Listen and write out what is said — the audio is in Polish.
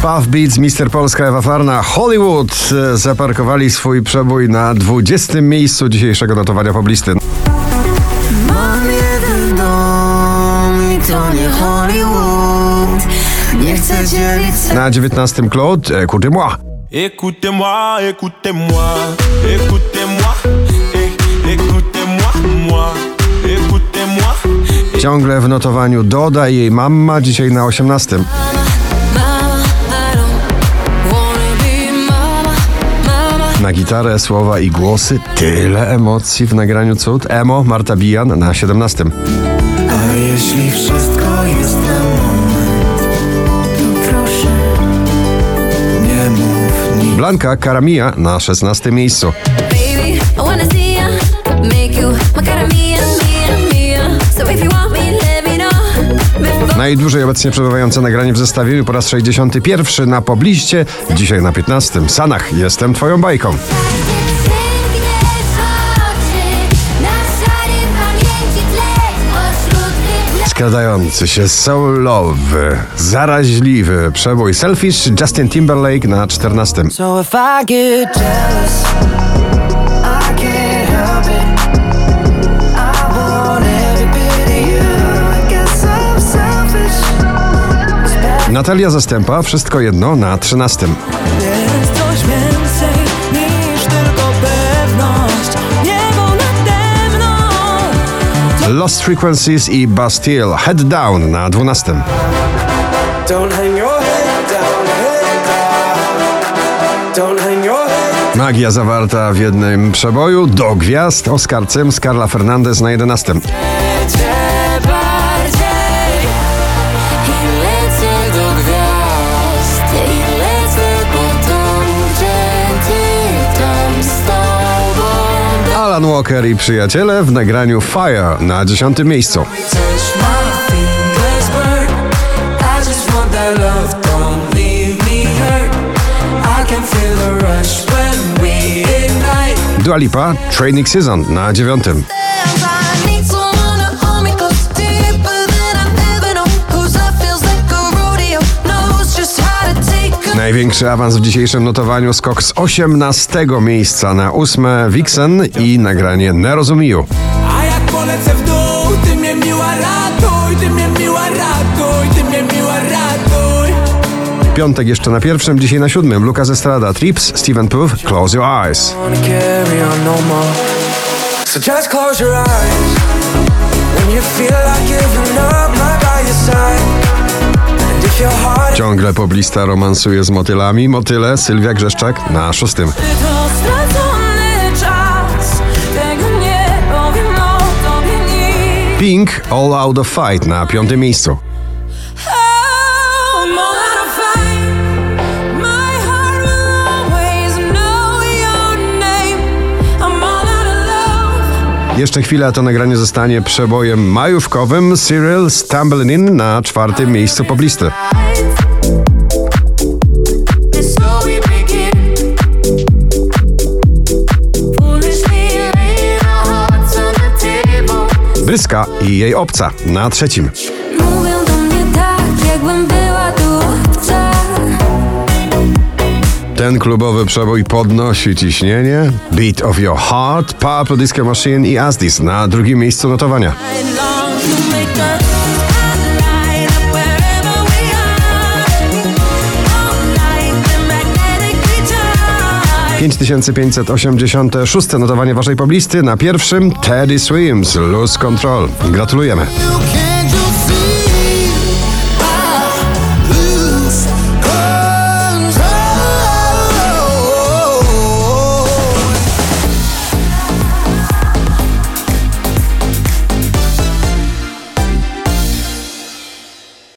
Puff Beats, Mr. Polska, Ewa Farna, Hollywood zaparkowali swój przebój na 20. miejscu dzisiejszego notowania poblisty. Mam jeden dom i to nie Hollywood. Nie chcę dzielić się. Na 19. Claude, Écoutez-moi. Écoutez-moi, écoutez-moi, écoutez-moi, écoutez-moi, moi, écoutez-moi. Ciągle w notowaniu Doda i jej mama, dzisiaj na 18. Na gitarę, słowa i głosy tyle emocji w nagraniu cud. Emo, Marta Bijan na 17. A jeśli wszystko jest na moment, to proszę, nie mów nic. Blanka, Cara Mia na 16. miejscu. Baby, I wanna see ya, make you my cara mia, mia, mia. So if you want me, let me know. Najdłużej obecnie przebywające nagranie w zestawieniu po raz 61. na pobliście, dzisiaj na 15. Sanach, jestem twoją bajką. Skradający się soulowy, zaraźliwy przebój Selfish, Justin Timberlake na 14. So if I get jealous, I can't help it. I want every bit of you. I guess I'm selfish. Natalia Zastępa, Wszystko jedno na 13. Jest coś więcej niż tylko pewność. Niebo nade mną. Lost Frequencies i Bastille, Head Down na 12. Don't hang your head down, head down. Don't hang your head. Magia zawarta w jednym przeboju, do gwiazd, Oscar z Carla Fernandez na 11. Bardziej i lecę do gwiazd i lecę po to, gdzie ty tam z tobą. Alan Walker i Przyjaciele w nagraniu Fire na 10. miejscu. Touch my fingers burn. I just want that love, don't leave me hurt. I can feel the rush when we ignite. Dua Lipa, Training Season na 9. I need someone to hold me close, deeper than I've ever known. 'Cause that feels like a rodeo, knows just how to take a. Największy awans w dzisiejszym notowaniu, skok z 18. miejsca na 8. Vixen i nagranie Nie rozumiju. A jak polecę w dół, ty mnie miła ratuj, ty mnie miła ratuj, ty mnie miła ratuj. Piątek jeszcze na 1, dzisiaj na 7. Lucas Estrada, Trips, Steven Puth, Close Your Eyes. Wanna carry on no more. So just close your eyes when you feel like giving up, I'm by your side. And if your heart Ciągle poblista romansuje z motylami. Motyle, Sylwia Grzeszczak na 6. To stracony czas, tego nie powiem o tobie nic. Pink, All Out of Fight na 5. miejscu. I'm all out of fight. My heart will always know your name. I'm all out of love. Jeszcze chwilę, to nagranie zostanie przebojem majówkowym. Cyril, Stumbling In na 4. miejscu poblisty. It's so we begin. Foolishly laying our hearts on the table. Bryska i jej obca na 3. Mówią do mnie tak, jakbym była dłuższa. Ten klubowy przebój podnosi ciśnienie. Beat of Your Heart, Purple Disco Machine i Asdis na 2. miejscu notowania. Like 5586 notowanie waszej poblisty. Na 1. Teddy Swims, Lose Control. Gratulujemy. you can't just